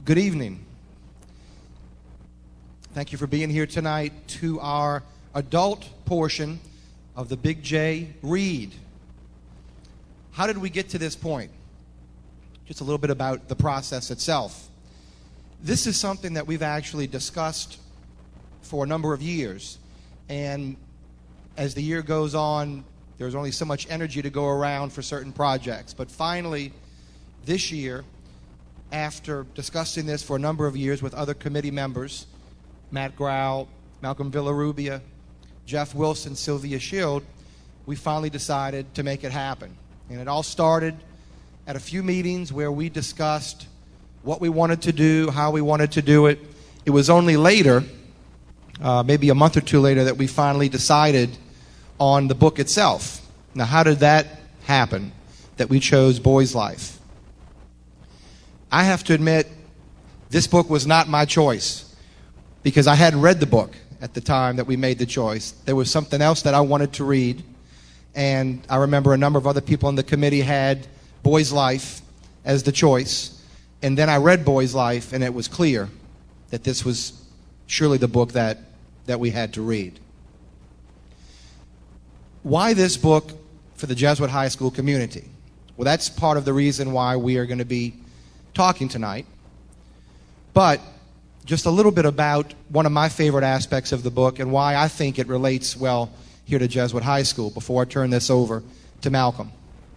Good evening. Thank you for being here tonight to our adult portion of the Big J Read. How did we get to this point? Just a little bit about the process itself. This is something that we've actually discussed for a number of years. And as the year goes on, there's only so much energy to go around for certain projects. But finally, this year, after discussing this for a number of years with other committee members, Matt Grau, Malcolm Villarubia, Jeff Wilson, Sylvia Shield, we finally decided to make it happen. And it all started at a few meetings where we discussed what we wanted to do, how we wanted to do it. It was only later, maybe a month or two later, that we finally decided on the book itself. Now, how did that happen, that we chose Boy's Life? I have to admit, this book was not my choice because I hadn't read the book at the time that we made the choice. There was something else that I wanted to read, and I remember a number of other people in the committee had Boy's Life as the choice, and then I read Boy's Life, and it was clear that this was surely the book that we had to read. Why this book for the Jesuit High School community? Well, that's part of the reason why we are going to be talking tonight. But just a little bit about one of my favorite aspects of the book and why I think it relates well here to Jesuit High School before I turn this over to Malcolm.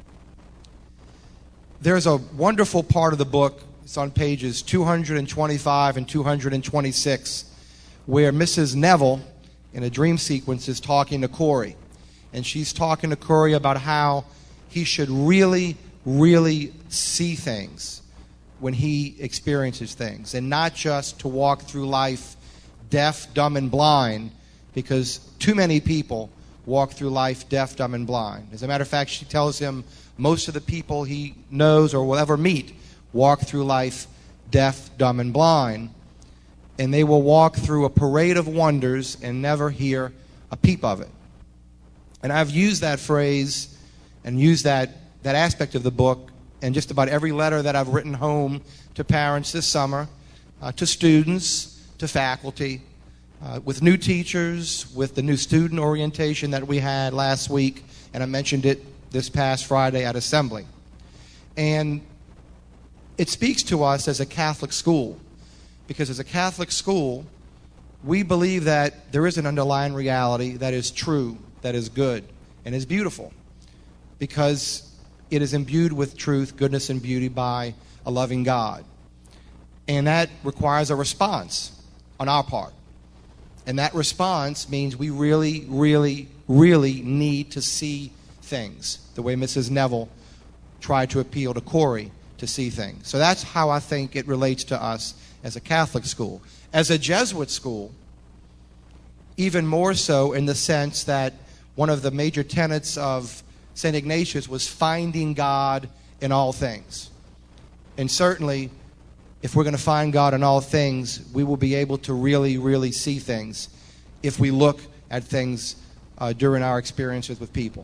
There's a wonderful part of the book, it's on pages 225 and 226, where Mrs. Neville, in a dream sequence, is talking to Corey. And she's talking to Corey about how he should really, really see things when he experiences things, and not just to walk through life deaf, dumb, and blind, because too many people walk through life deaf, dumb, and blind. As a matter of fact, she tells him most of the people he knows or will ever meet walk through life deaf, dumb, and blind, and they will walk through a parade of wonders and never hear a peep of it. And I've used that phrase and used that aspect of the book in just about every letter that I've written home to parents this summer, to students, to faculty, with new teachers, with the new student orientation that we had last week, and I mentioned it this past Friday at Assembly. And it speaks to us as a Catholic school, because as a Catholic school, we believe that there is an underlying reality that is true, that is good, and is beautiful, because it is imbued with truth, goodness, and beauty by a loving God. And that requires a response on our part. And that response means we really, really, really need to see things, the way Mrs. Neville tried to appeal to Corey to see things. So that's how I think it relates to us as a Catholic school. As a Jesuit school, even more so in the sense that one of the major tenets of St. Ignatius was finding God in all things. And certainly, if we're going to find God in all things, we will be able to really, really see things if we look at things during our experiences with people.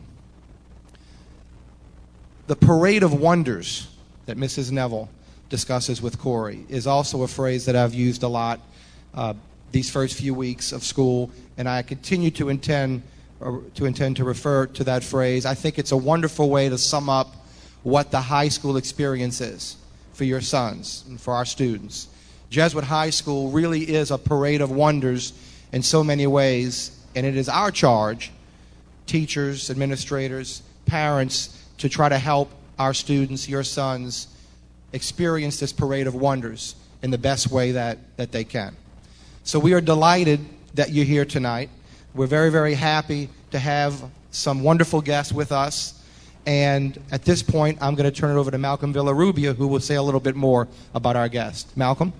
The parade of wonders that Mrs. Neville discusses with Corey is also a phrase that I've used a lot these first few weeks of school, and I continue to intend to refer to that phrase. I think it's a wonderful way to sum up what the high school experience is for your sons and for our students. Jesuit High School really is a parade of wonders in so many ways, and it is our charge, teachers, administrators, parents, to try to help our students, your sons, experience this parade of wonders in the best way that they can. So we are delighted that you're here tonight. We're very, very happy to have some wonderful guests with us. And at this point, I'm going to turn it over to Malcolm Villarubia, who will say a little bit more about our guest. Malcolm?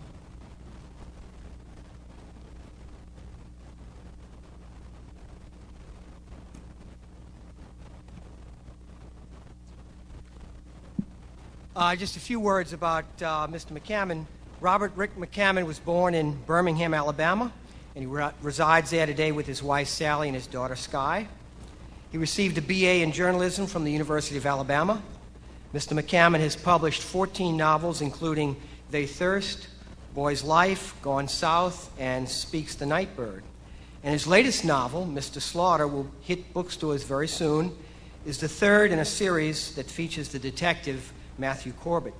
Just a few words about Mr. McCammon. Robert Rick McCammon was born in Birmingham, Alabama, and he resides there today with his wife, Sally, and his daughter, Sky. He received a BA in journalism from the University of Alabama. Mr. McCammon has published 14 novels, including They Thirst, Boy's Life, Gone South, and Speaks the Nightbird. And his latest novel, Mr. Slaughter, will hit bookstores very soon, is the third in a series that features the detective Matthew Corbett.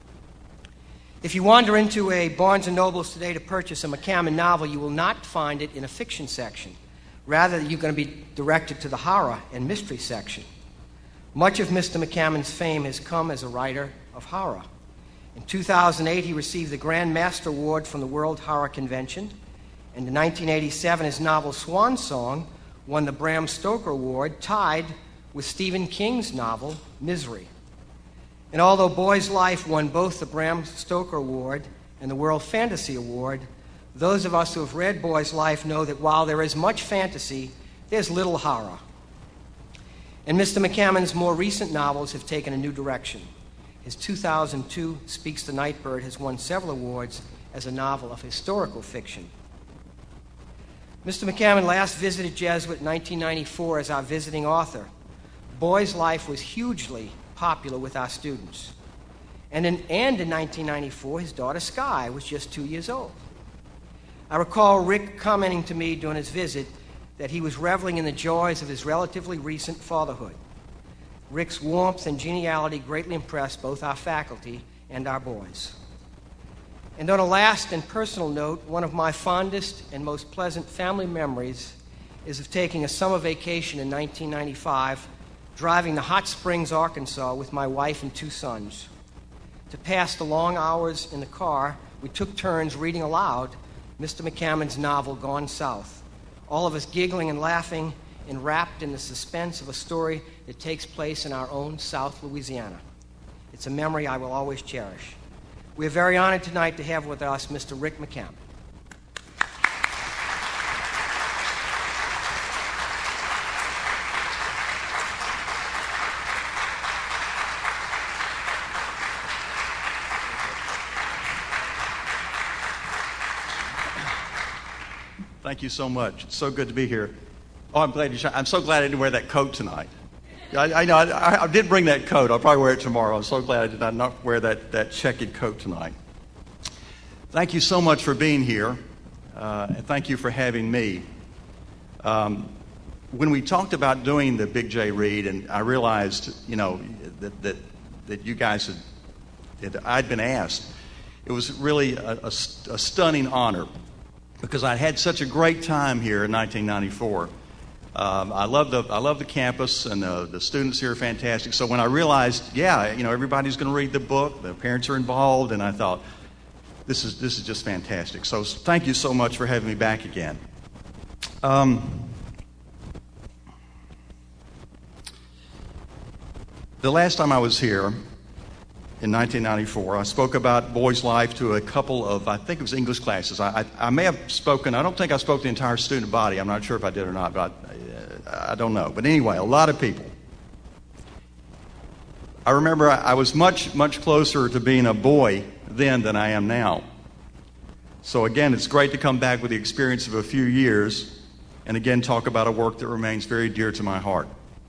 If you wander into a Barnes & Noble's today to purchase a McCammon novel, you will not find it in a fiction section. Rather, you're going to be directed to the horror and mystery section. Much of Mr. McCammon's fame has come as a writer of horror. In 2008, he received the Grand Master Award from the World Horror Convention, and in 1987, his novel Swan Song won the Bram Stoker Award, tied with Stephen King's novel Misery. And although Boy's Life won both the Bram Stoker Award and the World Fantasy Award, those of us who have read Boy's Life know that while there is much fantasy, there's little horror. And Mr. McCammon's more recent novels have taken a new direction. His 2002 Speaks the Nightbird has won several awards as a novel of historical fiction. Mr. McCammon last visited Jesuit in 1994 as our visiting author. Boy's Life was hugely popular with our students. And in 1994, his daughter Sky was just 2 years old. I recall Rick commenting to me during his visit that he was reveling in the joys of his relatively recent fatherhood. Rick's warmth and geniality greatly impressed both our faculty and our boys. And on a last and personal note, one of my fondest and most pleasant family memories is of taking a summer vacation in 1995, driving to Hot Springs, Arkansas with my wife and 2 sons. To pass the long hours in the car, we took turns reading aloud Mr. McCammon's novel, Gone South, all of us giggling and laughing, enwrapped in the suspense of a story that takes place in our own South Louisiana. It's a memory I will always cherish. We are very honored tonight to have with us Mr. Rick McCammon. Thank you so much. It's so good to be here. Oh, I'm so glad I didn't wear that coat tonight. I know I did bring that coat. I'll probably wear it tomorrow. I'm so glad I did not wear that checkered coat tonight. Thank you so much for being here, and thank you for having me. When we talked about doing the Big J read, and I realized, that you guys I'd been asked, it was really a stunning honor, because I had such a great time here in 1994. I love the campus, and the students here are fantastic. So when I realized, everybody's going to read the book, the parents are involved, and I thought, this is just fantastic. So thank you so much for having me back again. The last time I was here, in 1994, I spoke about Boy's Life to a couple of, I think it was English classes. I may have spoken, I don't think I spoke to the entire student body. I'm not sure if I did or not, but I don't know. But anyway, a lot of people. I remember I was much, much closer to being a boy then than I am now. So again, it's great to come back with the experience of a few years and again talk about a work that remains very dear to my heart.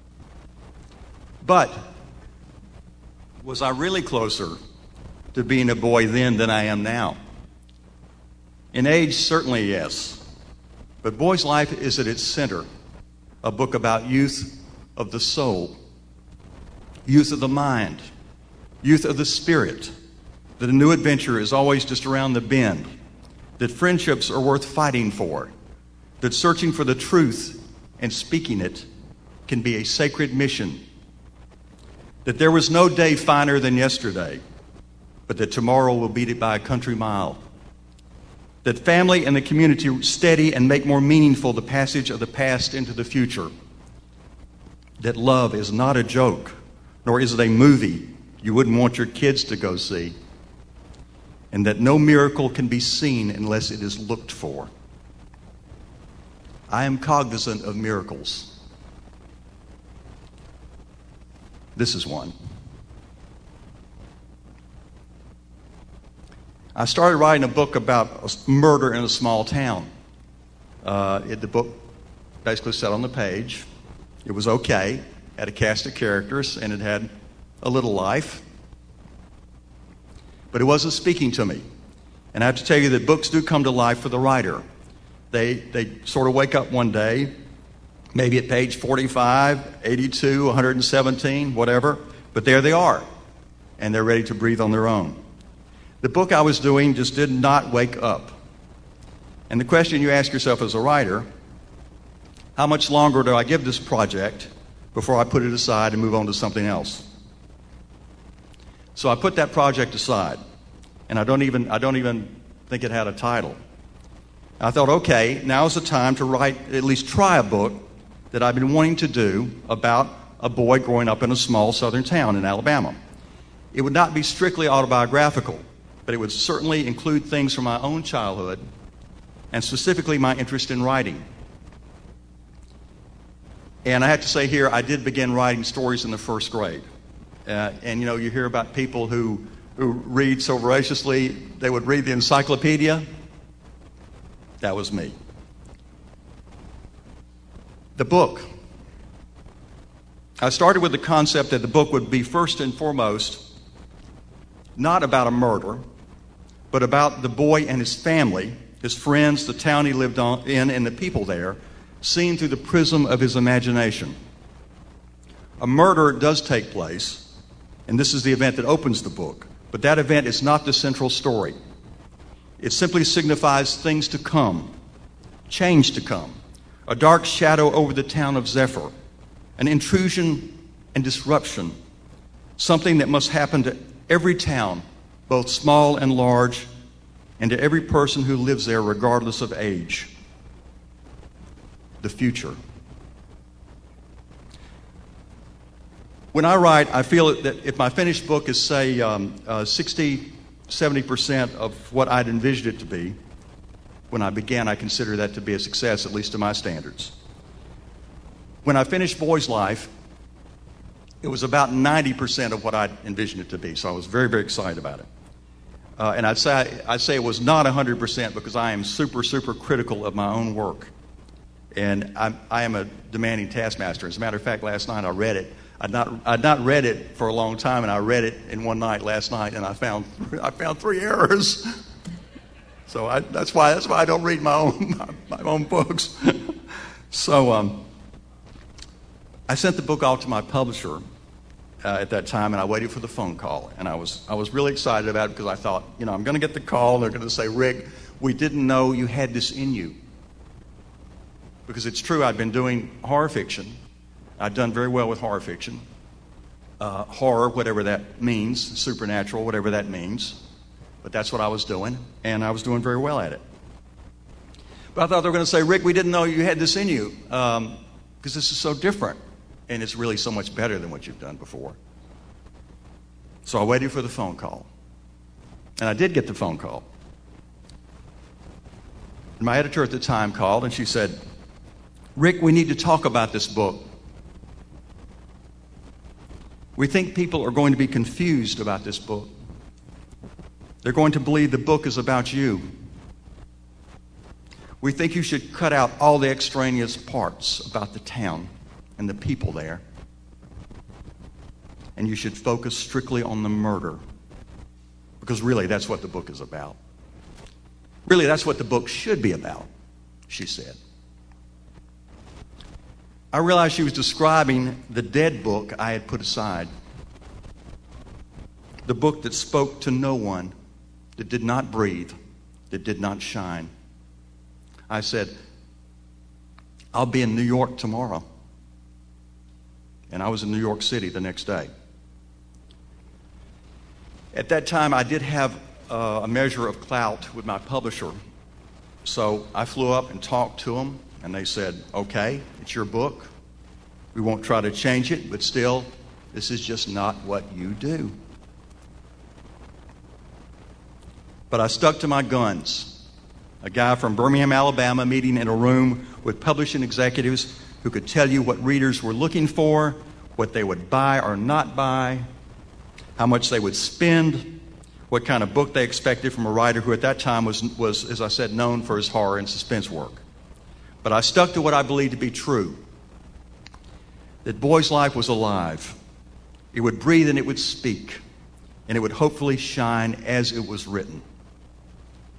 But was I really closer to being a boy then than I am now? In age, certainly yes. But Boy's Life is at its center a book about youth of the soul, youth of the mind, youth of the spirit, that a new adventure is always just around the bend, that friendships are worth fighting for, that searching for the truth and speaking it can be a sacred mission, that there was no day finer than yesterday, but that tomorrow will beat it by a country mile, that family and the community steady and make more meaningful the passage of the past into the future, that love is not a joke, nor is it a movie you wouldn't want your kids to go see, and that no miracle can be seen unless it is looked for. I am cognizant of miracles. This is one. I started writing a book about a murder in a small town. The book basically said on the page, it was okay, had a cast of characters, and it had a little life. But it wasn't speaking to me. And I have to tell you that books do come to life for the writer. They sort of wake up one day, maybe at page 45, 82, 117, whatever, but there they are, and they're ready to breathe on their own. The book I was doing just did not wake up. And the question you ask yourself as a writer, how much longer do I give this project before I put it aside and move on to something else? So I put that project aside, and I don't even think it had a title. I thought, okay, now's the time to write, at least try a book that I've been wanting to do about a boy growing up in a small southern town in Alabama. It would not be strictly autobiographical, but it would certainly include things from my own childhood, and specifically my interest in writing. And I have to say here, I did begin writing stories in the first grade. And you know, you hear about people who read so voraciously, they would read the encyclopedia. That was me. The book. I started with the concept that the book would be first and foremost not about a murder, but about the boy and his family, his friends, the town he lived in, and the people there, seen through the prism of his imagination. A murder does take place, and this is the event that opens the book, but that event is not the central story. It simply signifies things to come, change to come, a dark shadow over the town of Zephyr, an intrusion and disruption, something that must happen to every town, both small and large, and to every person who lives there regardless of age. The future. When I write, I feel that if my finished book is, say, 60-70% of what I'd envisioned it to be, when I began, I consider that to be a success, at least to my standards. When I finished Boy's Life, it was about 90% of what I'd envisioned it to be, so I was very, very excited about it. And I'd say it was not 100% because I am super, super critical of my own work. And I am a demanding taskmaster. As a matter of fact, last night I read it. I'd not read it for a long time, and I read it in one night last night, and I found 3 errors. So that's why I don't read my own books. So I sent the book off to my publisher at that time, and I waited for the phone call. And I was really excited about it because I thought, you know, I'm going to get the call, and they're going to say, Rick, we didn't know you had this in you. Because it's true, I'd been doing horror fiction. I'd done very well with horror fiction. Horror, whatever that means, supernatural, whatever that means. But that's what I was doing, and I was doing very well at it. But I thought they were going to say, Rick, we didn't know you had this in you, because this is so different, and it's really so much better than what you've done before. So I waited for the phone call. And I did get the phone call. And my editor at the time called, and she said, Rick, we need to talk about this book. We think people are going to be confused about this book. They're going to believe the book is about you. We think you should cut out all the extraneous parts about the town and the people there. And you should focus strictly on the murder. Because really, that's what the book is about. Really, that's what the book should be about, she said. I realized she was describing the dead book I had put aside. The book that spoke to no one, that did not breathe, that did not shine. I said, I'll be in New York tomorrow. And I was in New York City the next day. At that time, I did have a measure of clout with my publisher. So I flew up and talked to them. And they said, okay, it's your book. We won't try to change it, but still, this is just not what you do. But I stuck to my guns. A guy from Birmingham, Alabama, meeting in a room with publishing executives who could tell you what readers were looking for, what they would buy or not buy, how much they would spend, what kind of book they expected from a writer who at that time was, as I said, known for his horror and suspense work. But I stuck to what I believed to be true, that Boy's Life was alive. It would breathe and it would speak, and it would hopefully shine as it was written.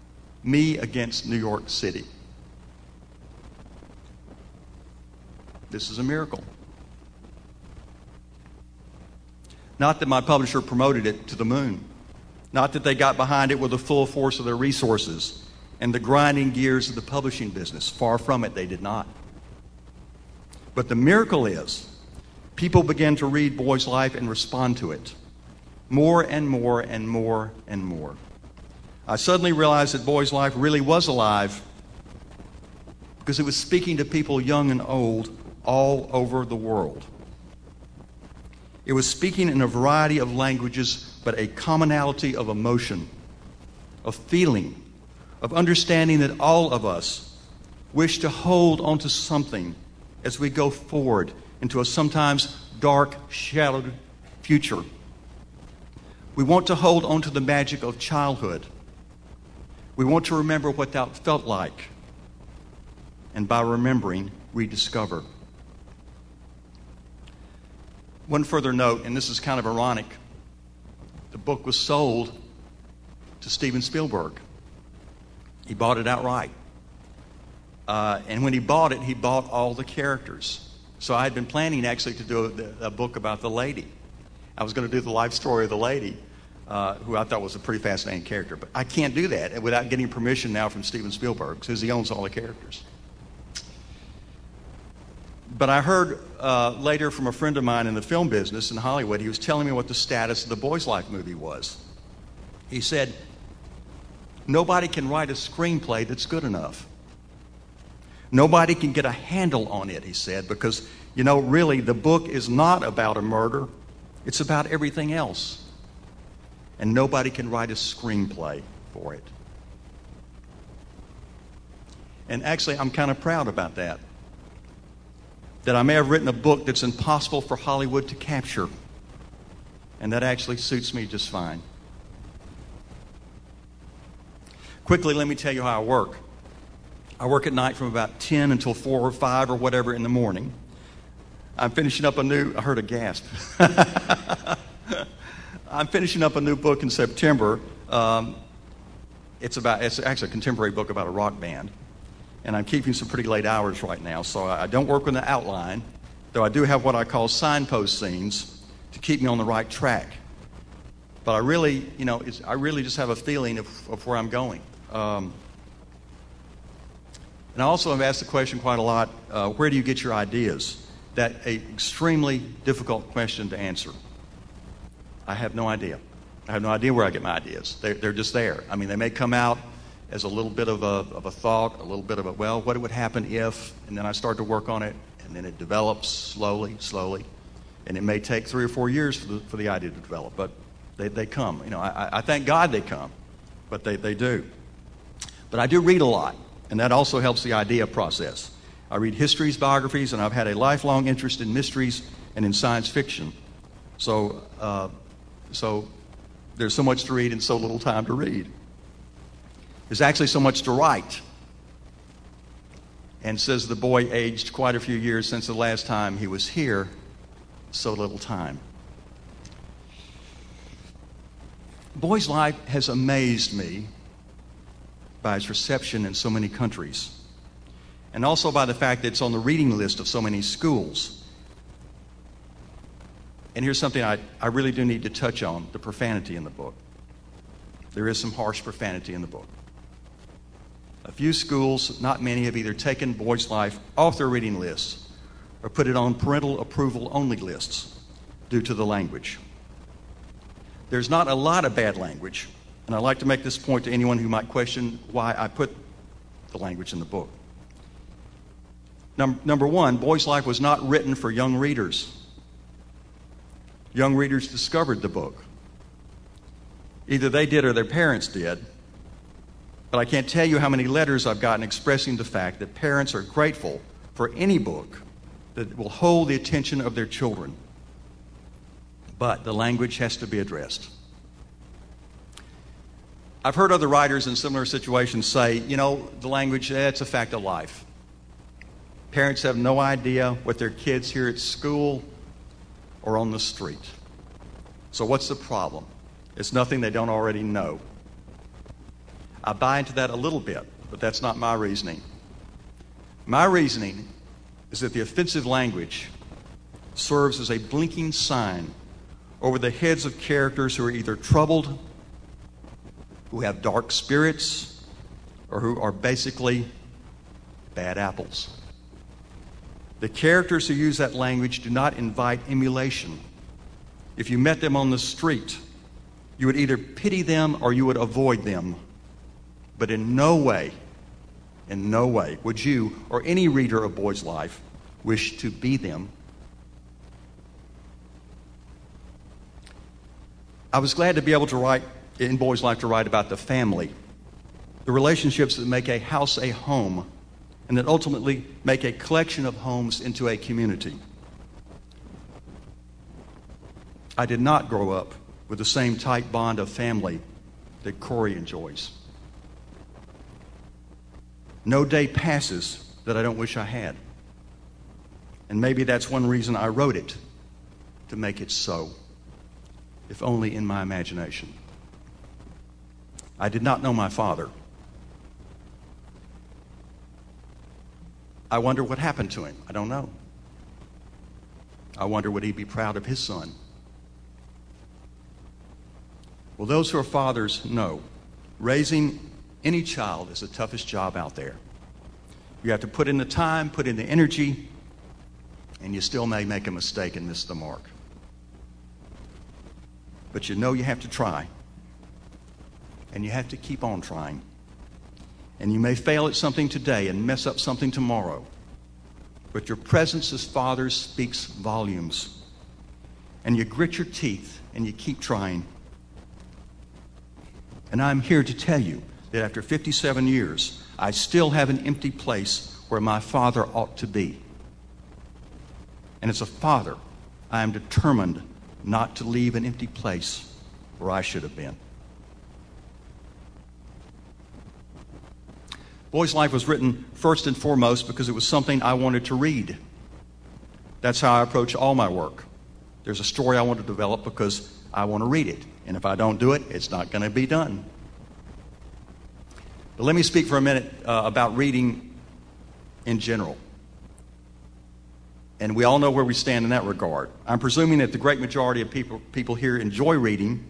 Me against New York City. This is a miracle. Not that my publisher promoted it to the moon. Not that they got behind it with the full force of their resources and the grinding gears of the publishing business. Far from it, they did not. But the miracle is, people began to read Boy's Life and respond to it. More and more and more and more. I suddenly realized that Boy's Life really was alive because it was speaking to people young and old all over the world. It was speaking in a variety of languages, but a commonality of emotion, of feeling, of understanding that all of us wish to hold onto something as we go forward into a sometimes dark, shadowed future. We want to hold onto the magic of childhood. We want to remember what that felt like. And by remembering, rediscover. One further note, and this is kind of ironic. The book was sold to Steven Spielberg. He bought it outright. And when he bought all the characters. So I had been planning actually to do a book about the lady. I was going to do the life story of the lady, who I thought was a pretty fascinating character. But I can't do that without getting permission now from Steven Spielberg, because he owns all the characters. But I heard later from a friend of mine in the film business in Hollywood, he was telling me what the status of the Boy's Life movie was. He said, nobody can write a screenplay that's good enough. Nobody can get a handle on it, he said, because, really the book is not about a murder. It's about everything else. And nobody can write a screenplay for it. And actually, I'm kind of proud about that. That I may have written a book that's impossible for Hollywood to capture. And that actually suits me just fine. Quickly, let me tell you how I work. I work at night from about 10 until 4 or 5 or whatever in the morning. I'm finishing up I heard a gasp. I'm finishing up a new book in September. It's actually a contemporary book about a rock band. And I'm keeping some pretty late hours right now, so I don't work on the outline, though I do have what I call signpost scenes to keep me on the right track. But I really just have a feeling of where I'm going. And I also have asked the question quite a lot, where do you get your ideas? That's an extremely difficult question to answer. I have no idea. I have no idea where I get my ideas. They're just there. I mean, they may come out as a little bit of a thought, a little bit of what would happen if, and then I start to work on it, and then it develops slowly, and it may take 3 or 4 years for the idea to develop, but they come. I thank God they come, but they do. But I do read a lot, and that also helps the idea process. I read histories, biographies, and I've had a lifelong interest in mysteries and in science fiction. So there's so much to read and so little time to read. There's actually so much to write. And says the boy aged quite a few years since the last time he was here, so little time. Boy's Life has amazed me by its reception in so many countries, and also by the fact that it's on the reading list of so many schools. And here's something I really do need to touch on, the profanity in the book. There is some harsh profanity in the book. A few schools, not many, have either taken Boy's Life off their reading lists or put it on parental approval only lists due to the language. There's not a lot of bad language, and I'd like to make this point to anyone who might question why I put the language in the book. Number one, Boy's Life was not written for young readers. Young readers discovered the book. Either they did or their parents did. But I can't tell you how many letters I've gotten expressing the fact that parents are grateful for any book that will hold the attention of their children. But the language has to be addressed. I've heard other writers in similar situations say, the language, it's a fact of life. Parents have no idea what their kids hear at school or on the street. So what's the problem? It's nothing they don't already know. I buy into that a little bit, but that's not my reasoning. My reasoning is that the offensive language serves as a blinking sign over the heads of characters who are either troubled, who have dark spirits, or who are basically bad apples. The characters who use that language do not invite emulation. If you met them on the street, you would either pity them or you would avoid them. But in no way would you or any reader of Boy's Life wish to be them. I was glad to be able to write in Boy's Life to write about the family, the relationships that make a house a home, and that ultimately make a collection of homes into a community. I did not grow up with the same tight bond of family that Corey enjoys. No day passes that I don't wish I had. And maybe that's one reason I wrote it, to make it so, if only in my imagination. I did not know my father. I wonder what happened to him. I don't know. I wonder, would he be proud of his son? Well, those who are fathers know raising any child is the toughest job out there. You have to put in the time, put in the energy, and you still may make a mistake and miss the mark. But you know you have to try. And you have to keep on trying. And you may fail at something today and mess up something tomorrow. But your presence as fathers speaks volumes. And you grit your teeth and you keep trying. And I'm here to tell you that after 57 years, I still have an empty place where my father ought to be. And as a father, I am determined not to leave an empty place where I should have been. Boy's Life was written first and foremost because it was something I wanted to read. That's how I approach all my work. There's a story I want to develop because I want to read it. And if I don't do it, it's not going to be done. But let me speak for a minute about reading in general. And we all know where we stand in that regard. I'm presuming that the great majority of people here enjoy reading.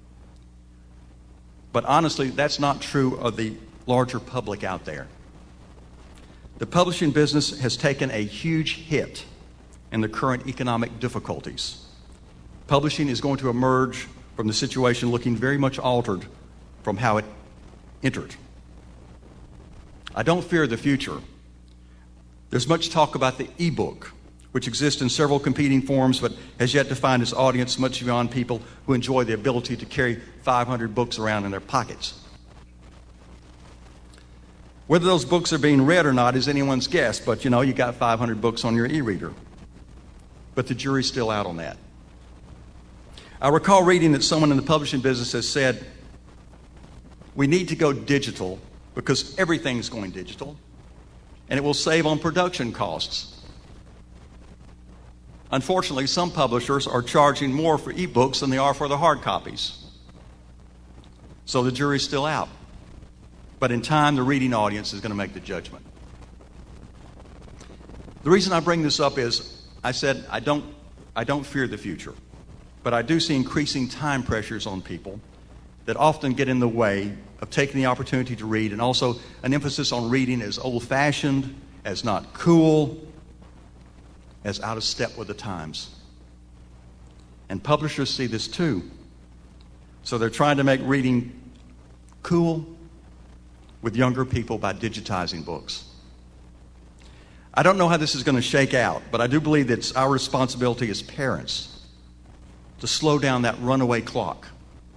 But honestly, that's not true of the larger public out there. The publishing business has taken a huge hit in the current economic difficulties. Publishing is going to emerge from the situation looking very much altered from how it entered. I don't fear the future. There's much talk about the e-book, which exists in several competing forms but has yet to find its audience much beyond people who enjoy the ability to carry 500 books around in their pockets. Whether those books are being read or not is anyone's guess, but you know, you got 500 books on your e-reader. But the jury's still out on that. I recall reading that someone in the publishing business has said, we need to go digital because everything's going digital, and it will save on production costs. Unfortunately, some publishers are charging more for e-books than they are for the hard copies. So the jury's still out. But in time, the reading audience is going to make the judgment. The reason I bring this up is, I said I don't fear the future, but I do see increasing time pressures on people that often get in the way of taking the opportunity to read, and also an emphasis on reading as old-fashioned, as not cool, as out of step with the times. And publishers see this too. So they're trying to make reading cool with younger people by digitizing books. I don't know how this is going to shake out, but I do believe that it's our responsibility as parents to slow down that runaway clock.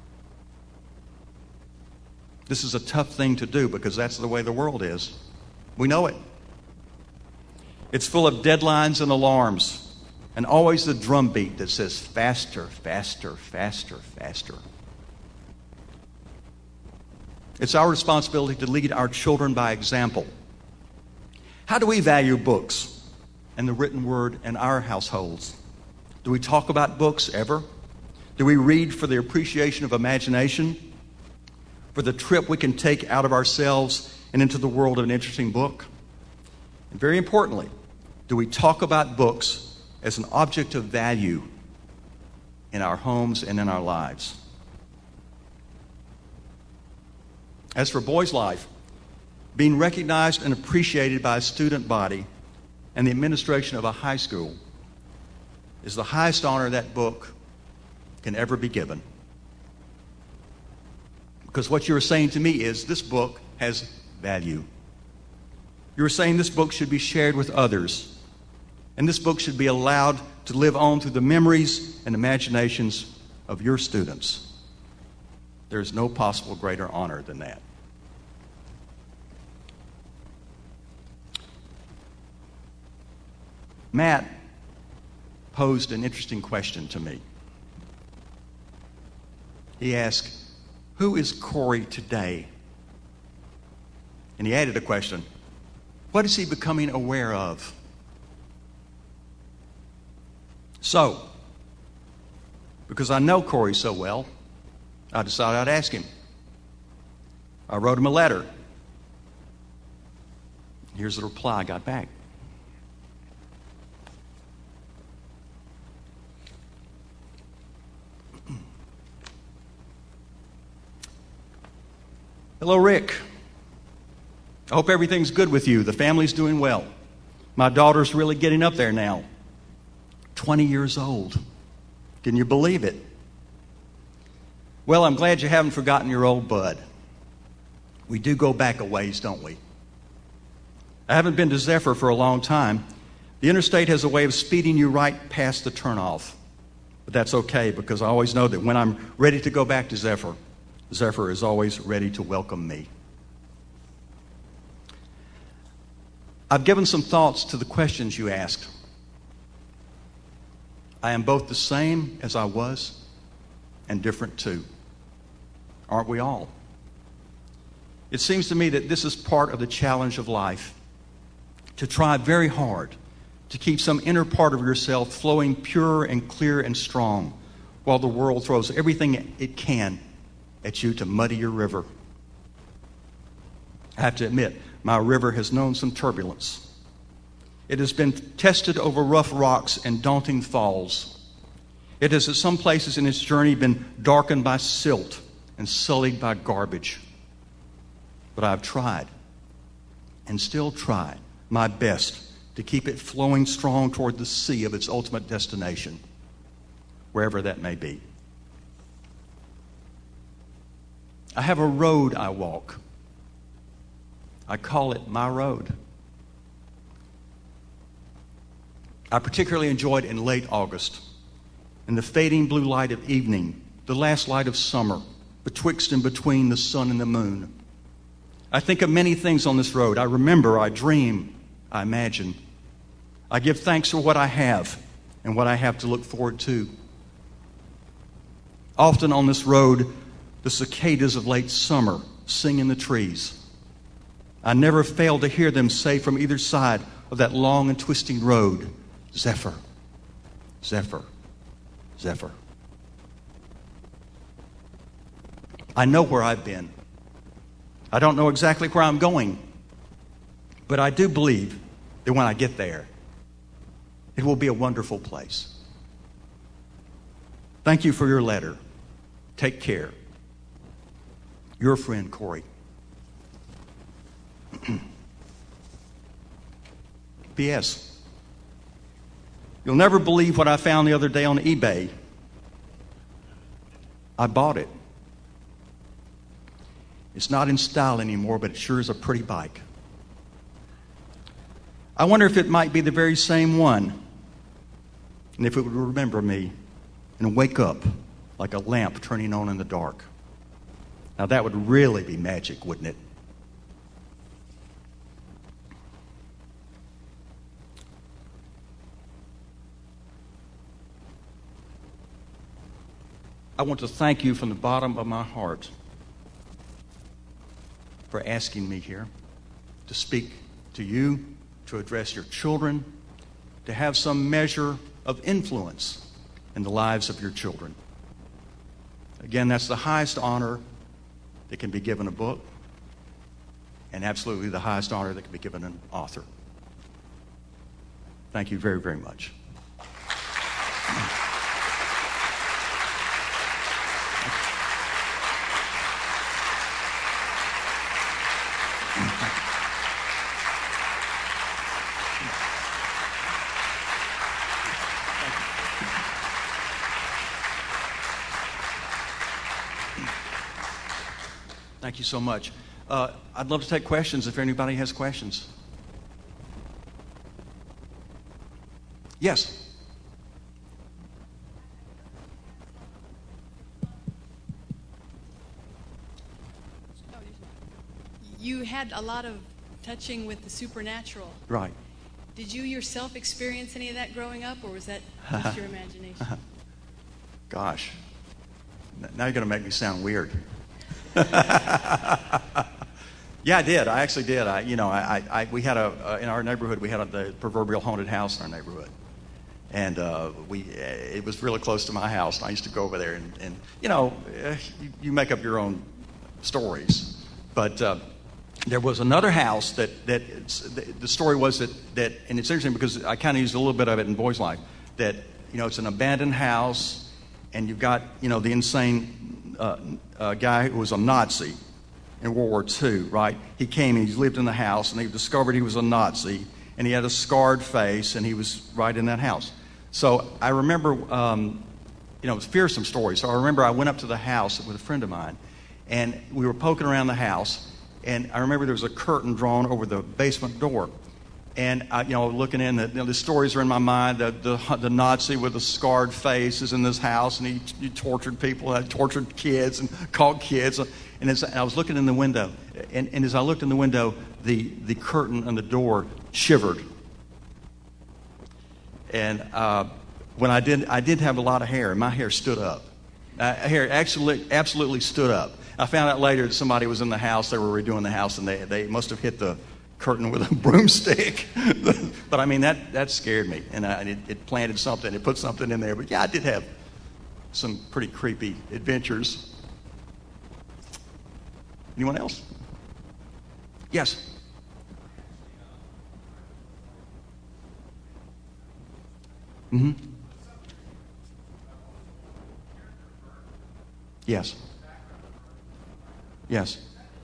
This is a tough thing to do because that's the way the world is. We know it. It's full of deadlines and alarms, and always the drumbeat that says faster, faster, faster, faster. It's our responsibility to lead our children by example. How do we value books and the written word in our households? Do we talk about books ever? Do we read for the appreciation of imagination? for the trip we can take out of ourselves and into the world of an interesting book? And very importantly, do we talk about books as an object of value in our homes and in our lives? As for Boys Life, being recognized and appreciated by a student body and the administration of a high school is the highest honor that book can ever be given. Because what you're saying to me is this book has value. You're saying this book should be shared with others, and this book should be allowed to live on through the memories and imaginations of your students. There's no possible greater honor than that. Matt posed an interesting question to me. He asked, "Who is Corey today?" And he added a question, "What is he becoming aware of?" So, because I know Corey so well, I decided I'd ask him. I wrote him a letter. Here's the reply I got back. Hello, Rick. I hope everything's good with you. The family's doing well. My daughter's really getting up there now. 20 years old. Can you believe it? Well, I'm glad you haven't forgotten your old bud. We do go back a ways, don't we? I haven't been to Zephyr for a long time. The interstate has a way of speeding you right past the turnoff. But that's okay, because I always know that when I'm ready to go back to Zephyr, Zephyr is always ready to welcome me. I've given some thoughts to the questions you asked. I am both the same as I was and different too. Aren't we all? It seems to me that this is part of the challenge of life, to try very hard to keep some inner part of yourself flowing pure and clear and strong while the world throws everything it can at you to muddy your river. I have to admit, my river has known some turbulence. It has been tested over rough rocks and daunting falls. It has at some places in its journey been darkened by silt and sullied by garbage. But I've tried, and still try, my best to keep it flowing strong toward the sea of its ultimate destination, wherever that may be. I have a road I walk. I call it my road. I particularly enjoyed in late August, in the fading blue light of evening, the last light of summer, betwixt and between the sun and the moon. I think of many things on this road. I remember, I dream, I imagine. I give thanks for what I have and what I have to look forward to. Often on this road, the cicadas of late summer sing in the trees. I never fail to hear them say from either side of that long and twisting road, "Zephyr, Zephyr, Zephyr." I know where I've been. I don't know exactly where I'm going, but I do believe that when I get there, it will be a wonderful place. Thank you for your letter. Take care. Your friend, Corey. P.S. You'll never believe what I found the other day on eBay. I bought it. It's not in style anymore, but it sure is a pretty bike. I wonder if it might be the very same one, and if it would remember me and wake up like a lamp turning on in the dark. Now that would really be magic, wouldn't it? I want to thank you from the bottom of my heart for asking me here to speak to you, to address your children, to have some measure of influence in the lives of your children. Again, that's the highest honor that can be given a book, and absolutely the highest honor that can be given an author. Thank you very, very much. Thank you so much. I'd love to take questions if anybody has questions. Yes. You had a lot of touching with the supernatural. Right. Did you yourself experience any of that growing up, or was that just your imagination? Gosh. Now you're going to make me sound weird. Yeah, I did. I actually did. We had in our neighborhood, we had the proverbial haunted house in our neighborhood. And it was really close to my house. And I used to go over there and you make up your own stories. But there was another house that the story was that, and it's interesting because I kind of used a little bit of it in Boy's Life, that, it's an abandoned house and you've got, the insane guy who was a Nazi in World War II, right? He came and he lived in the house and they discovered he was a Nazi and he had a scarred face and he was right in that house. So I remember, it was a fearsome story. So I remember I went up to the house with a friend of mine and we were poking around the house and I remember there was a curtain drawn over the basement door. And looking in, the stories are in my mind. The Nazi with the scarred face is in this house, and he tortured people, had tortured kids, and caught kids. And I was looking in the window, and as I looked in the window, the curtain on the door shivered. And when I did have a lot of hair, and my hair stood up. Hair absolutely stood up. I found out later that somebody was in the house. They were redoing the house, and they must have hit the curtain with a broomstick. But I mean, that scared me, and it planted something. It put something in there. But yeah, I did have some pretty creepy adventures. Anyone else? Yes. Mm-hmm. Yes. Yes.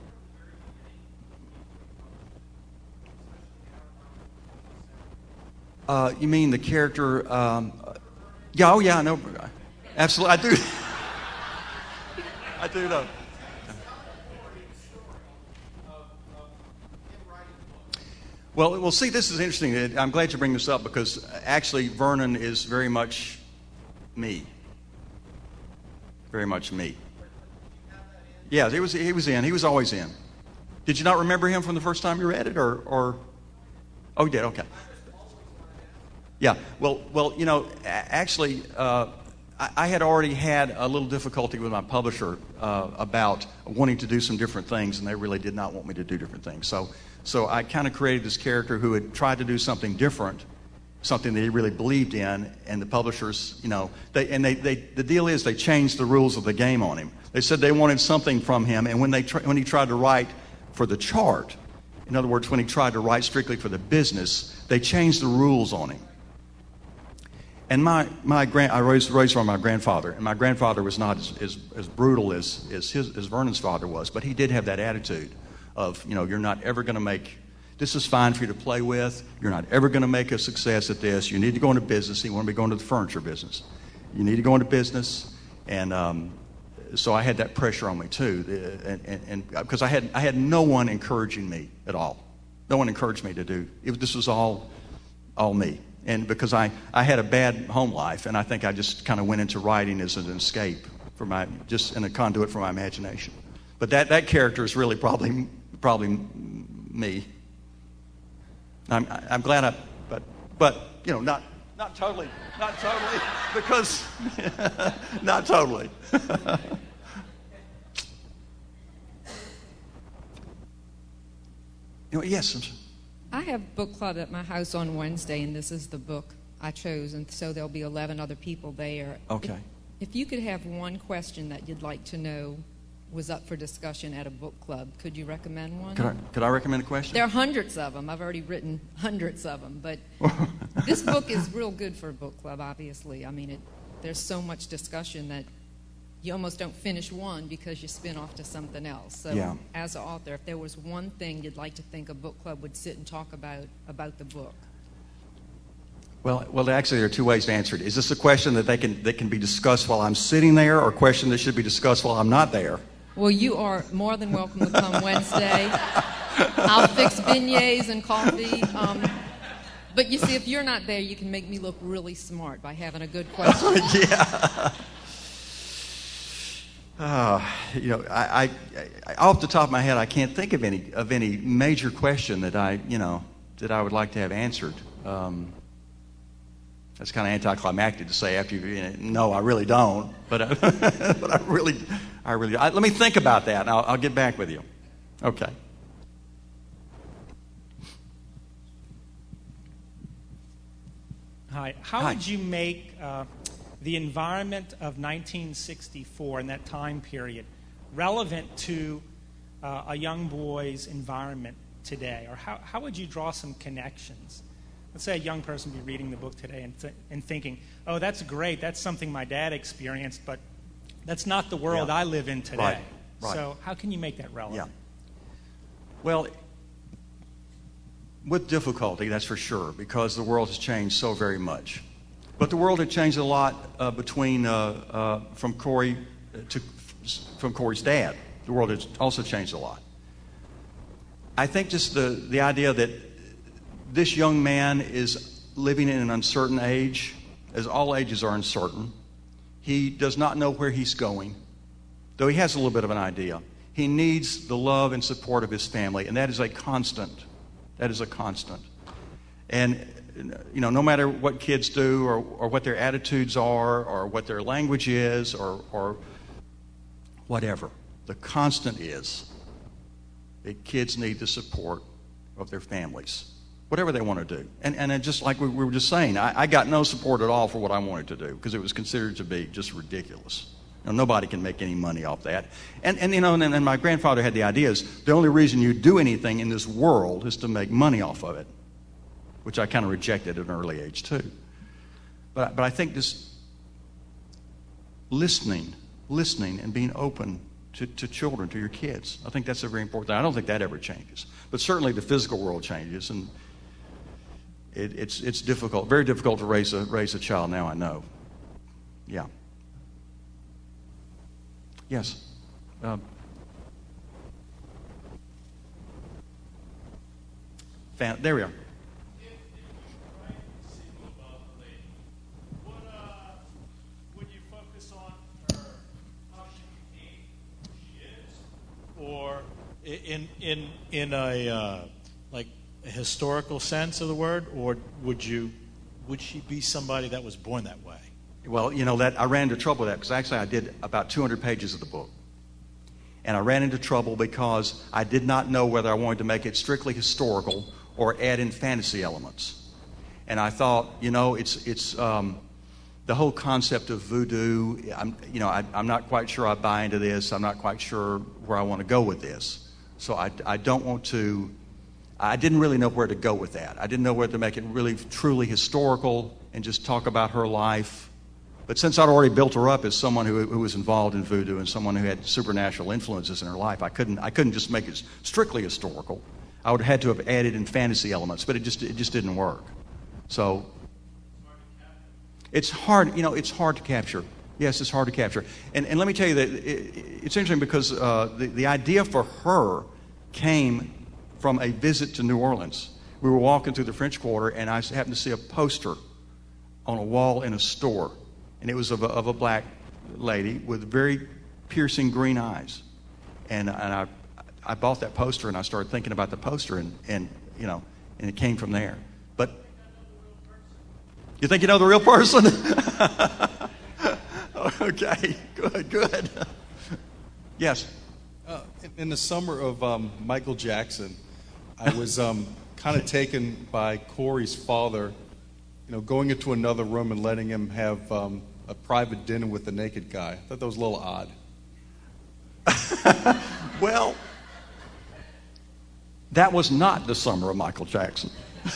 You mean the character? Yeah. Oh, yeah. No. Absolutely, I do. I do know. Well, see, this is interesting. I'm glad you bring this up because actually Vernon is very much me. Very much me. Yeah, he was in. He was always in. Did you not remember him from the first time you read it, or? Oh, you did. Okay. Yeah. Well, actually, I had already had a little difficulty with my publisher about wanting to do some different things, and they really did not want me to do different things. So I kind of created this character who had tried to do something different, something that he really believed in, and the publishers, the deal is they changed the rules of the game on him. They said they wanted something from him, and when he tried to write for the chart, in other words, when he tried to write strictly for the business, they changed the rules on him. And I was raised by my grandfather, and my grandfather was not as brutal as Vernon's father was, but he did have that attitude of, you're not ever going to make, this is fine for you to play with, you're not ever going to make a success at this, you need to go into business. He wanted me to go into the furniture business. You need to go into business, and so I had that pressure on me too, and because I had no one encouraging me at all. No one encouraged me to do, this was all me. And because I had a bad home life, and I think I just kind of went into writing as an escape just in a conduit for my imagination. But that character is really probably me. I'm glad but not totally, because not totally. Yes. I have book club at my house on Wednesday, and this is the book I chose, and so there'll be 11 other people there. Okay. If you could have one question that you'd like to know was up for discussion at a book club. Could you recommend one? Could I recommend a question? There are hundreds of them. I've already written hundreds of them, but this book is real good for a book club, obviously. I mean, there's so much discussion that you almost don't finish one because you spin off to something else. So as an author, if there was one thing you'd like to think a book club would sit and talk about the book. Well, actually, there are two ways to answer it. Is this a question that can be discussed while I'm sitting there, or a question that should be discussed while I'm not there? Well, you are more than welcome to come Wednesday. I'll fix beignets and coffee. But you see, if you're not there, you can make me look really smart by having a good question. I off the top of my head, I can't think of any major question that I would like to have answered. That's kind of anticlimactic to say after no, I really don't. But but I really let me think about that, and I'll get back with you. Okay. Hi. How would you make the environment of 1964 and that time period relevant to a young boy's environment today? Or how would you draw some connections? Let's say a young person be reading the book today and thinking, oh, that's great, that's something my dad experienced, but that's not the world I live in today. Right. So how can you make that relevant? Yeah. Well, with difficulty, that's for sure, because the world has changed so very much. But the world had changed a lot from Corey's dad. The world has also changed a lot. I think just the idea that this young man is living in an uncertain age, as all ages are uncertain. He does not know where he's going, though he has a little bit of an idea. He needs the love and support of his family, and that is a constant. That is a constant. And no matter what kids do or what their attitudes are or what their language is or whatever, the constant is that kids need the support of their families, whatever they want to do. And just like we were just saying, I got no support at all for what I wanted to do because it was considered to be just ridiculous. Nobody can make any money off that. And my grandfather had the ideas, the only reason you do anything in this world is to make money off of it, which I kind of rejected at an early age too. But I think this listening and being open to children, to your kids, I think that's a very important thing. I don't think that ever changes. But certainly the physical world changes, and it's difficult, very difficult to raise a child now, I know. Yeah. Yes. There we are. Would you focus on her, how she became who she is, or in a like a historical sense of the word, or would she be somebody that was born that way? Well, that I ran into trouble with that because actually I did about 200 pages of the book. And I ran into trouble because I did not know whether I wanted to make it strictly historical or add in fantasy elements. And I thought, it's the whole concept of voodoo. I'm not quite sure I buy into this. I'm not quite sure where I want to go with this. So I don't want to. I didn't really know where to go with that. I didn't know whether to make it really truly historical and just talk about her life. But since I'd already built her up as someone who was involved in voodoo and someone who had supernatural influences in her life, I couldn't just make it strictly historical. I would have had to have added in fantasy elements, but it just didn't work. So it's hard, it's hard to capture. Yes, it's hard to capture. And let me tell you that it's interesting because the idea for her came from a visit to New Orleans. We were walking through the French Quarter, and I happened to see a poster on a wall in a store. And it was of a black lady with very piercing green eyes. And I bought that poster, and I started thinking about the poster, and it came from there. But you think you know the real person? Okay, good. Yes. In the summer of Michael Jackson, I was kind of taken by Corey's father, going into another room and letting him have a private dinner with the naked guy. I thought that was a little odd. Well, that was not the summer of Michael Jackson.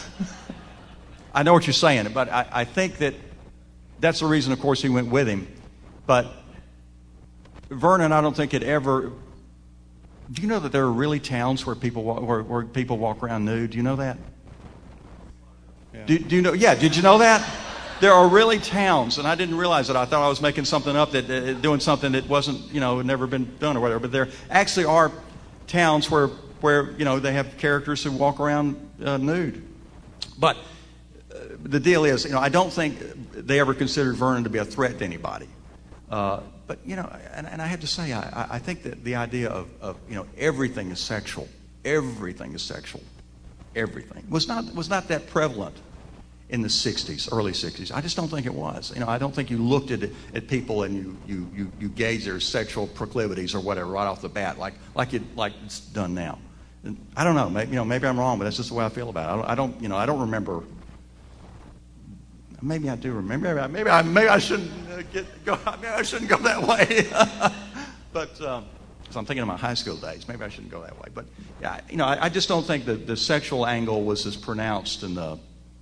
I know what you're saying, but I think that's the reason, of course, he went with him. But Vernon, I don't think it ever... Do you know that there are really towns where people walk around nude? Do you know that? Yeah. Do you know? Yeah, did you know that? There are really towns, and I didn't realize it. I thought I was making something up, that doing something that wasn't, had never been done or whatever. But there actually are towns where they have characters who walk around nude. But the deal is, I don't think they ever considered Vernon to be a threat to anybody. But and I have to say, I think that the idea of everything is sexual, everything was not that prevalent in the 60s, early 60s. I just don't think it was. I don't think you looked at people and you gauged their sexual proclivities or whatever right off the bat, like it's done now. And I don't know. Maybe I'm wrong, but that's just the way I feel about it. I don't remember. Maybe I do remember. Maybe I shouldn't go. Maybe I shouldn't go that way. But so I'm thinking of my high school days. Maybe I shouldn't go that way. But yeah, I just don't think that the sexual angle was as pronounced in the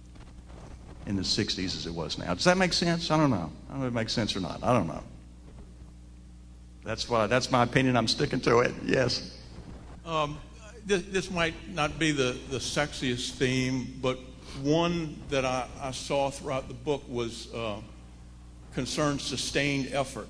60s as it was now. Does that make sense? I don't know. I don't know if it makes sense or not. I don't know. That's my opinion. I'm sticking to it. Yes. This might not be the sexiest theme, but one that I saw throughout the book was concerned sustained effort.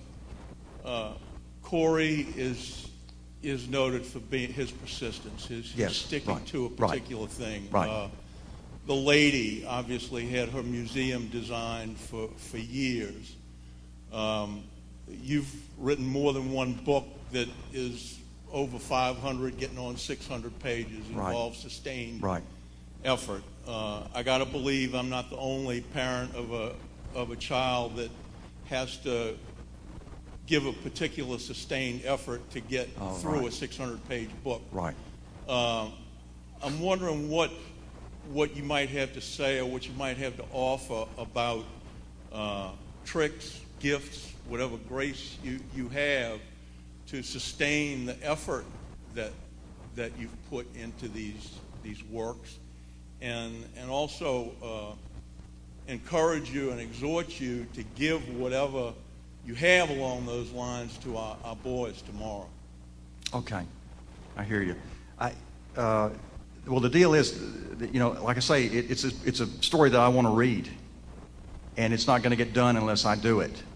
Corey is noted for his persistence, his sticking to a particular thing. Right. The lady obviously had her museum designed for years. You've written more than one book that is over 500, getting on 600 pages, involves sustained effort. I got to believe I'm not the only parent of a child that has to give a particular sustained effort to get through a 600-page book. Right. I'm wondering what you might have to say or what you might have to offer about tricks, gifts, whatever grace you have to sustain the effort that you've put into these works, and also encourage you and exhort you to give whatever you have along those lines to our boys tomorrow. Okay, I hear you. Well, the deal is, like I say, it's a story that I want to read, and it's not going to get done unless I do it.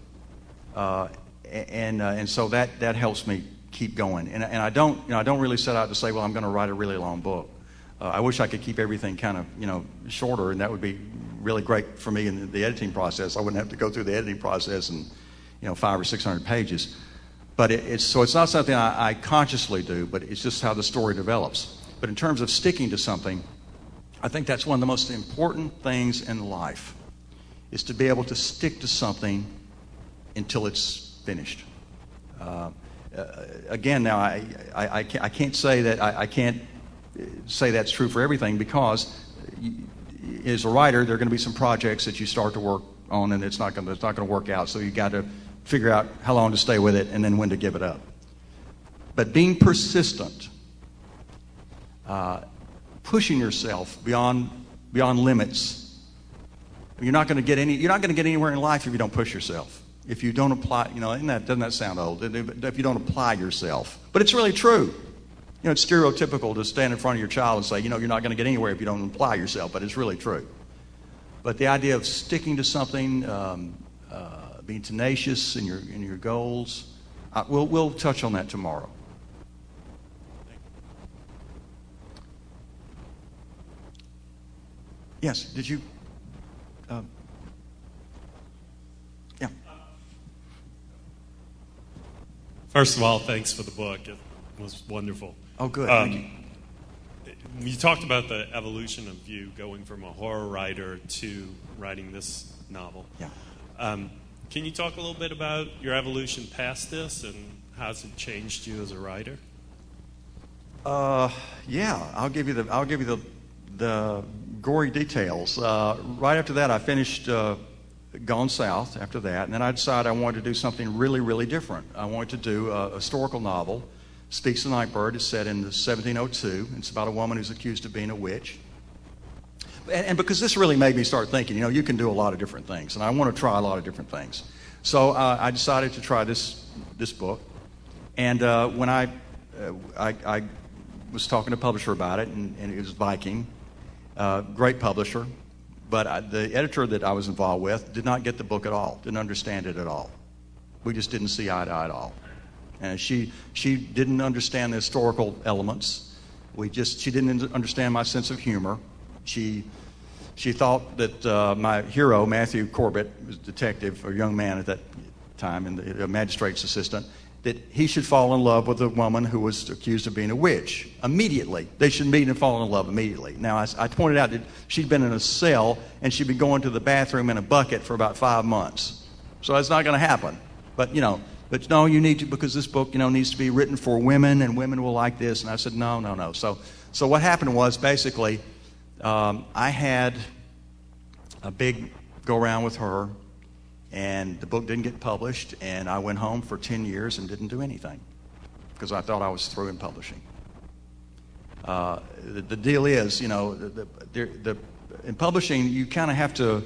And so that helps me keep going. And I don't really set out to say, well, I'm going to write a really long book. I wish I could keep everything kind of shorter, and that would be really great for me in the editing process. I wouldn't have to go through the editing process and 500 or 600 pages. But it's not something I consciously do, but it's just how the story develops. But in terms of sticking to something, I think that's one of the most important things in life, is to be able to stick to something until it's finished. Again, now I can't say that I can't say that's true for everything, because as a writer, there are going to be some projects that you start to work on and it's not going to work out. So you got to figure out how long to stay with it and then when to give it up. But being persistent, pushing yourself beyond limits. You're not going to get anywhere in life if you don't push yourself. If you don't apply, doesn't that sound old? If you don't apply yourself. But it's really true. It's stereotypical to stand in front of your child and say, you're not going to get anywhere if you don't apply yourself, but it's really true. But the idea of sticking to something, being tenacious in your goals, we'll touch on that tomorrow. Yes, did you? Yeah. First of all, thanks for the book. It was wonderful. Oh, good. Thank you. You talked about the evolution of you going from a horror writer to writing this novel. Yeah. Can you talk a little bit about your evolution past this and how's it changed you as a writer? Yeah, I'll give you the gory details. Right after that, I finished gone south after that, and then I decided I wanted to do something really, really different. I wanted to do a historical novel. Speaks the Nightbird is set in 1702. It's about a woman who's accused of being a witch. And because this really made me start thinking, you can do a lot of different things, and I want to try a lot of different things. So I decided to try this book. And when I was talking to a publisher about it, and it was Viking, great publisher. But the editor that I was involved with did not get the book at all, didn't understand it at all. We just didn't see eye to eye at all. And she didn't understand the historical elements. She didn't understand my sense of humor. She thought that my hero, Matthew Corbett, was a detective, or a young man at that time, and the magistrate's assistant, that he should fall in love with a woman who was accused of being a witch immediately. They should meet and fall in love immediately. Now, I pointed out that she'd been in a cell and she'd been going to the bathroom in a bucket for about 5 months. So that's not going to happen. But no, you need to, because this book, needs to be written for women, and women will like this. And I said, no. So what happened was, basically, I had a big go-around with her, and the book didn't get published, and I went home for 10 years and didn't do anything because I thought I was through in publishing. The deal is, in publishing, you kind of have to,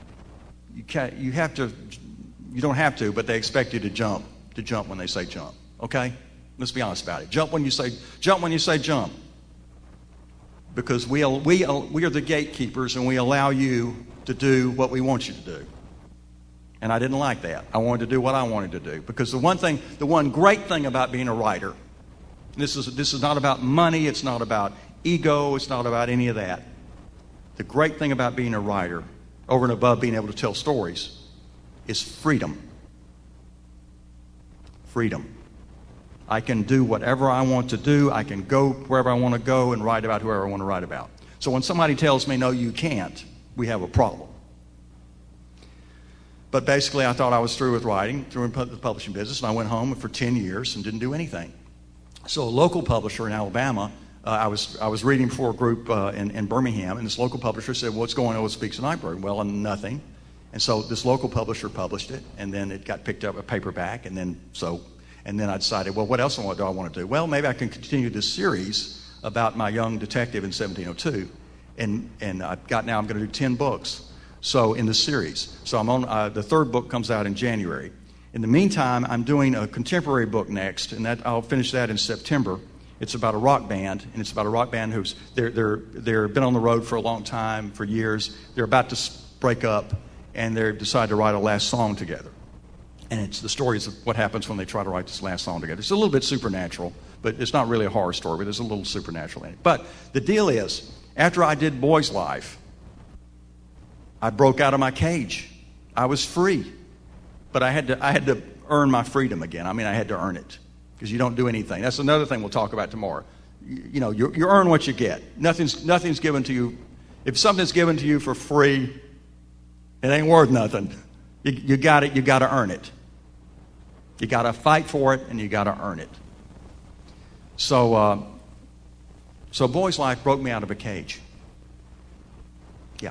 you don't have to, but they expect you to jump when they say jump, okay? Let's be honest about it. Jump when you say jump. Because we are the gatekeepers, and we allow you to do what we want you to do. And I didn't like that. I wanted to do what I wanted to do. Because the one great thing about being a writer, this is not about money, it's not about ego, it's not about any of that. The great thing about being a writer, over and above being able to tell stories, is freedom. Freedom. I can do whatever I want to do. I can go wherever I want to go and write about whoever I want to write about. So when somebody tells me, no, you can't, we have a problem. But basically, I thought I was through with writing, through in the publishing business, and I went home for 10 years and didn't do anything. So a local publisher in Alabama, I was reading for a group in Birmingham, and this local publisher said, what's going on with Speaks the Nightbird? Well, nothing. And so this local publisher published it, and then it got picked up a paperback, and then I decided, well, what else do I want to do? Well, maybe I can continue this series about my young detective in 1702, and I'm going to do 10 books. So in the series. So I'm on the third book comes out in January. In the meantime, I'm doing a contemporary book next, and I'll finish that in September. It's about a rock band, and it's about a rock band who's they've been on the road for a long time, for years. They're about to break up, and they decide to write a last song together. And it's the stories of what happens when they try to write this last song together. It's a little bit supernatural, but it's not really a horror story, but there's a little supernatural in it. But the deal is, after I did Boy's Life, I broke out of my cage. I was free. But I had to earn my freedom again. I mean, I had to earn it. Because you don't do anything. That's another thing we'll talk about tomorrow. You earn what you get. Nothing's given to you. If something's given to you for free, it ain't worth nothing. You got it. You got to earn it. You got to fight for it, and you got to earn it. So Boy's Life broke me out of a cage. Yeah.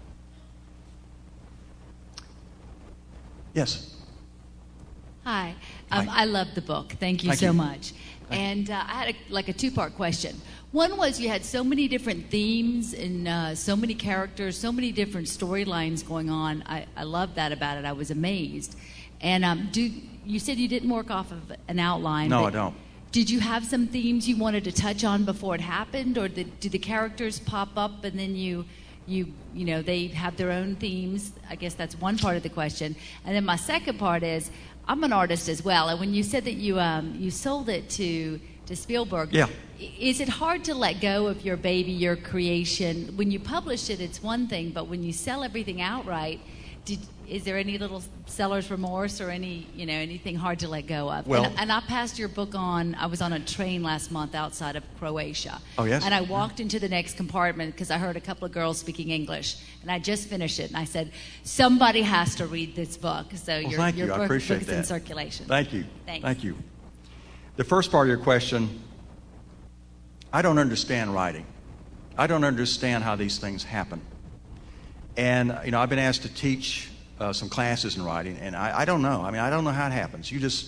Yes. Hi. I love the book. Thank you so much. And I had a two-part question. One was you had so many different themes and so many characters, so many different storylines going on. I love that about it. I was amazed. And you said you didn't work off of an outline. No, I don't. Did you have some themes you wanted to touch on before it happened, or did the characters pop up and then they have their own themes? I guess that's one part of the question. And then my second part is, I'm an artist as well, and when you said that you sold it to Spielberg, yeah. Is it hard to let go of your baby, your creation? When you publish it, it's one thing, but when you sell everything outright, is there any little seller's remorse or anything hard to let go of? Well, and I passed your book on. I was on a train last month outside of Croatia. Oh, yes? And I walked into the next compartment because I heard a couple of girls speaking English, and I just finished it. And I said, somebody has to read this book. So thank you. I appreciate book's that. in circulation. Thank you. Thanks. Thank you. The first part of your question, I don't understand writing. I don't understand how these things happen. And, I've been asked to teach some classes in writing, and I don't know. I mean, I don't know how it happens.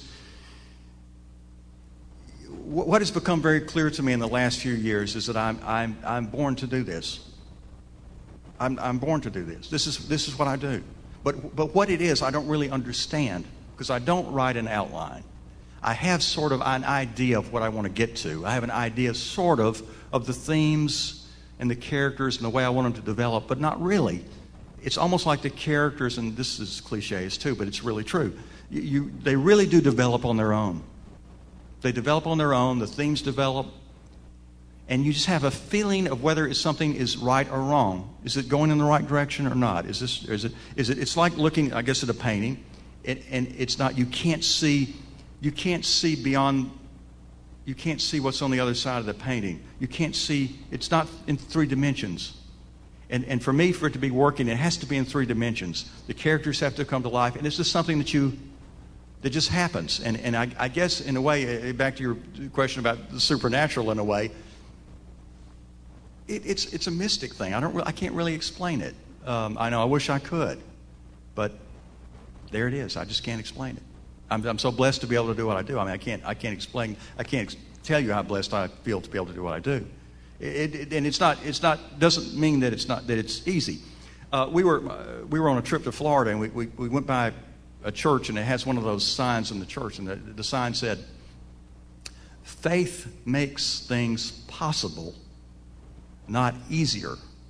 What has become very clear to me in the last few years is that I'm born to do this. I'm born to do this. This is what I do. But what it is, I don't really understand, because I don't write an outline. I have sort of an idea of what I want to get to. I have an idea sort of the themes and the characters and the way I want them to develop, but not really. It's almost like the characters, and this is cliches too, but it's really true. They really do develop on their own. They develop on their own, the themes develop, and you just have a feeling of whether something is right or wrong. Is it going in the right direction or not? It's like looking, I guess, at a painting, and it's not, you can't see beyond, you can't see what's on the other side of the painting. You can't see, it's not in 3 dimensions. And for me, for it to be working, it has to be in 3 dimensions. The characters have to come to life, and it's just something that just happens. And I guess, in a way, back to your question about the supernatural, in a way, it's a mystic thing. I can't really explain it. I know I wish I could, but there it is. I just can't explain it. I'm so blessed to be able to do what I do. I mean, I can't tell you how blessed I feel to be able to do what I do. And it's not doesn't mean that it's easy. We were on a trip to Florida, and we went by a church, and it has one of those signs in the church, and the sign said, "Faith makes things possible, not easier."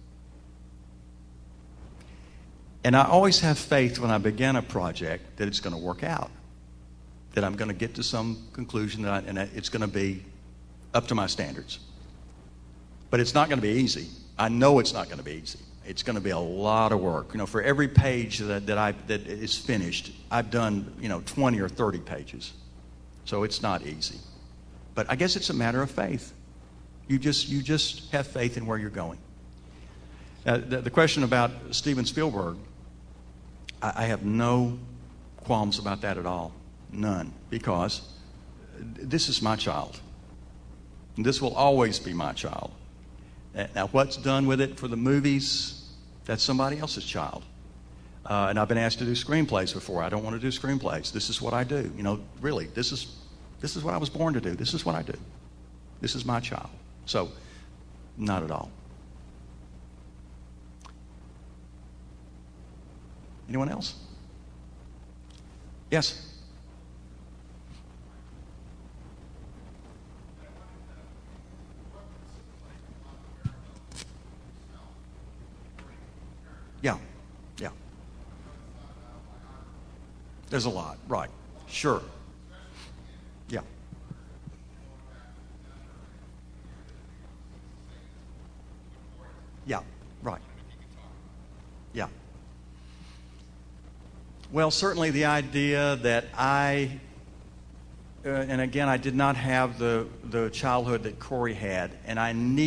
And I always have faith when I begin a project that it's going to work out, that I'm going to get to some conclusion, and it's going to be up to my standards. But it's not going to be easy. I know it's not going to be easy. It's going to be a lot of work. You know, for every page that is finished, I've done 20 or 30 pages. So it's not easy. But I guess it's a matter of faith. You just have faith in where you're going. The question about Steven Spielberg, I have no qualms about that at all. None. Because this is my child. And this will always be my child. Now, what's done with it for the movies, that's somebody else's child. And I've been asked to do screenplays before. I don't want to do screenplays. This is what I do. Really, this is what I was born to do. This is what I do. This is my child. So, not at all. Anyone else? Yes? Yeah. There's a lot, right. Sure. Yeah. Yeah, right. Yeah. Well, certainly the idea that and again, I did not have the childhood that Corey had, and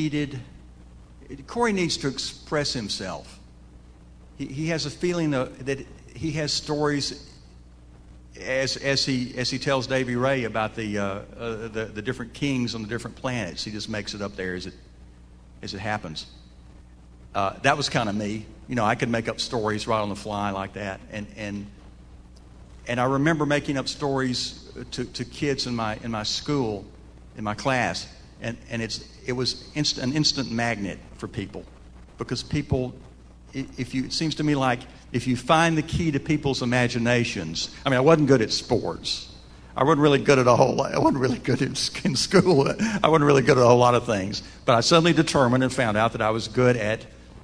Corey needs to express himself. He has a feeling that he has stories as he tells Davy Ray about the different kings on the different planets. He just makes it up there as it happens. That was kind of me. I could make up stories right on the fly like that, and I remember making up stories to kids in my school, in my class, and it was an instant magnet for people, because people. It seems to me like if you find the key to people's imaginations. I mean, I wasn't good at sports. I wasn't really good at I wasn't really good in school. I wasn't really good at a whole lot of things. But I suddenly determined and found out that I was good at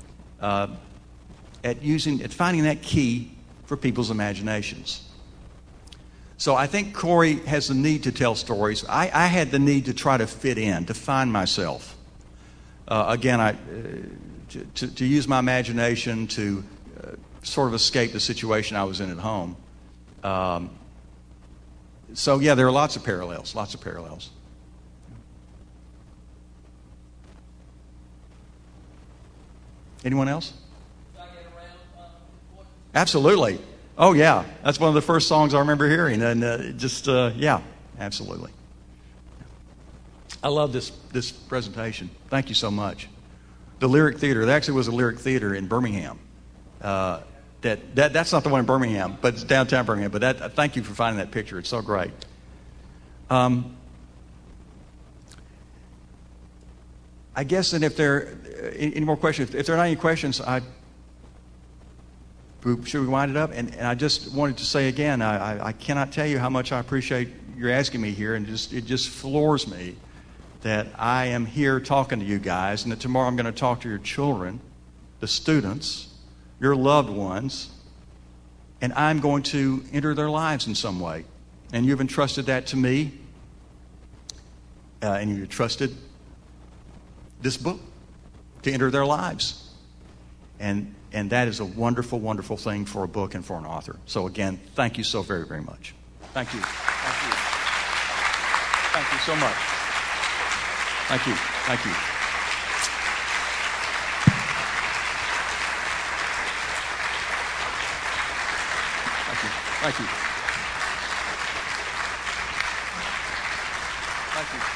finding that key for people's imaginations. So I think Corey has the need to tell stories. I had the need to try to fit in, to find myself. To use my imagination to sort of escape the situation I was in at home. So yeah, there are lots of parallels. Anyone else? Absolutely. Oh yeah, that's one of the first songs I remember hearing, and yeah, absolutely. I love this presentation. Thank you so much. The Lyric Theater. There actually was a Lyric Theater in Birmingham. That's not the one in Birmingham, but it's downtown Birmingham. But thank you for finding that picture. It's so great. I guess, and if there are any more questions, if there are not any questions, should we wind it up? And I just wanted to say again, I cannot tell you how much I appreciate your asking me here, and it just floors me that I am here talking to you guys, and that tomorrow I'm going to talk to your children, the students, your loved ones, and I'm going to enter their lives in some way. And you've entrusted that to me, and you've entrusted this book to enter their lives. And that is a wonderful, wonderful thing for a book and for an author. So again, thank you so very, very much. Thank you. Thank you. Thank you so much. Thank you. Thank you. Thank you. Thank you. Thank you.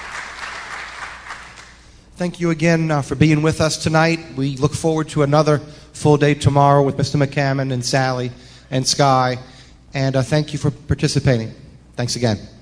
Thank you again for being with us tonight. We look forward to another full day tomorrow with Mr. McCammon and Sally and Sky. And thank you for participating. Thanks again.